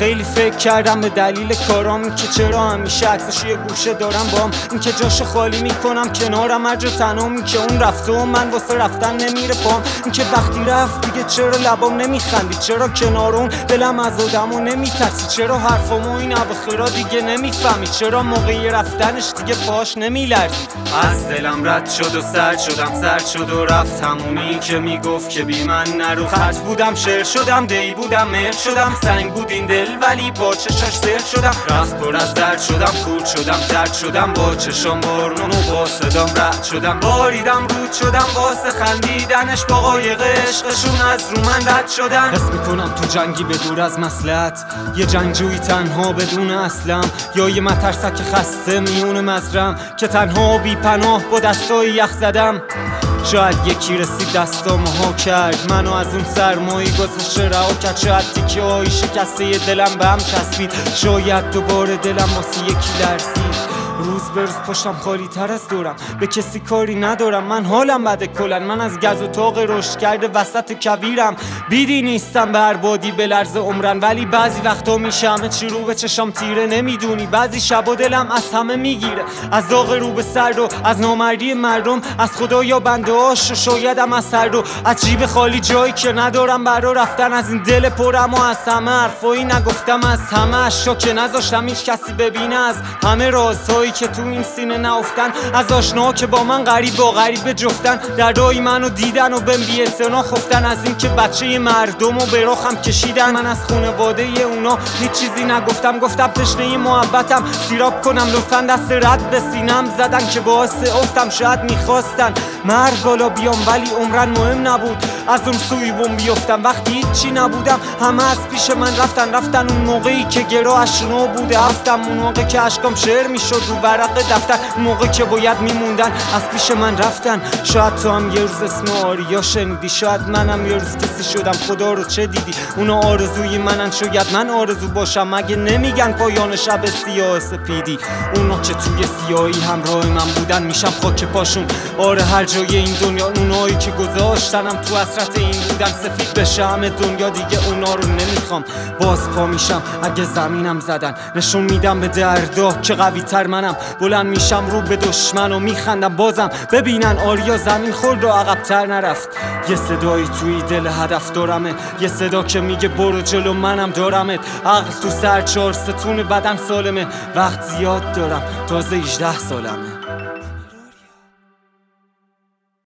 خیلی فکر کردم به دلیل کارام، این که چرا همیشه عکسش یه گوشه دارم بام، این که جاشو خالی میکنم کنارم هر جا تنهام، این که اون رفته و من واسه رفتن نمیره پام، این که وقتی رفت دیگه چرا لبام نمیخندی، چرا کنار اون دلم از آدمو نمیترسی، چرا حرفامو این اواخرا دیگه نمیفهمی، چرا موقعی رفتنش دیگه پاش نمیلرزی. از دلم رد شد و سرد شدم، سرد شد و رفت همونی که میگفت که بی من نرو. خط بودم شعر شدم، دی بودم مهر شدم، سنگ بود این دل ولی با چشاش سر شدم، رفت پر از درد شدم، خورد شدم درد شدم، با چشام بارون و با صدام رد شدم، باریدم رود شدم واسه خندیدنش، با قایق عشقشون از رو من رد شدن. حس میکنم تو جنگی به دور از مصلحت، یه جنگجویی تنها بدون اسلم، یا یه مترسک خسته میون مزرم که تنها بی پناه با دستای یخ زدم. شاید یکی رسید دستامو ها کرد، منو از اون سرمایی گذشته رها کرد، شاید تیکه های شکسته دلم به هم چسبید، شاید دوباره دلم واسه یکی لرزید. روز به روز پشتم خالی تر از دورم، به کسی کاری ندارم، من حالم بده کلن، من از گز و طاق رشد کرده وسط کویرم، بیدی نیستم به هر بادی به لرز عمرن، ولی بعضی وقتا میشه همه چی رو به چشام تیره، نمیدونی بعضی شبا دلم از همه میگیره، از داغ رو به سر و از نامردی مردم، از خدا یا بنده هاش و شایدم از هر دو، از جیب خالی جایی که ندارم برا رفتن، از این دل پرم و از همه حرفایی نگفتم، از همه اشیا که نذاشتم هیچ کسی ببینه، از همه رازهایی که تو این سینه نافتن، از آشناها که با من غریب با غریب جفتن، دردای منو دیدن و بهم بی اعتنا خفتن، از این که بچه مردم و به راخم کشیدن، من از خونواده اونا هیچ چیزی نگفتم، گفتم تشنه محبتم سیراب کنم، لطفا دست رد به سینم زدن که باعث افتم، شاید میخواستن مرد بالا بیام ولی عمرن مهم نبود، از اون سوی بوم بیفتم وقتی هیچی نبودم، همه از پیش من رفتن اون موقعی که گراهش نو بوده هفتم، اون موقع که عشقام شعر میشد رو ورق دفتر، اون موقع که باید میموندن از پیش من رفتن. شاید تو هم یه روز اسم آریا شنیدی، شاید منم یه روز کسی شدم، خدا رو چه دیدی، اونا آرزوی منن شاید من آرزو باشم، مگه نمیگن پایان شب سیاه سپیدی، اونا که توی سیاهی همراه من بودن میشم خاک پاشون، آره هر جای این دنیا، اونایی که گذاشتنم تو حسرت این بودن، سفید بشه همه دنیا دیگه اونا رو نمیخوام، باز پا میشم اگه زمینم زدن، نشون میدم به دردا که قوی تر منم، بلند میشم رو به دشمن و میخندم بازم ببینن آریا زمین خورد و عقب‌تر نرفت. یه صدایی توی دل هدف دارمه، یه صدا که میگه برو جلو منم دارمت، عقل تو سر 4 ستون بدن سالمه، وقت زیاد دارم تازه 18 سالمه.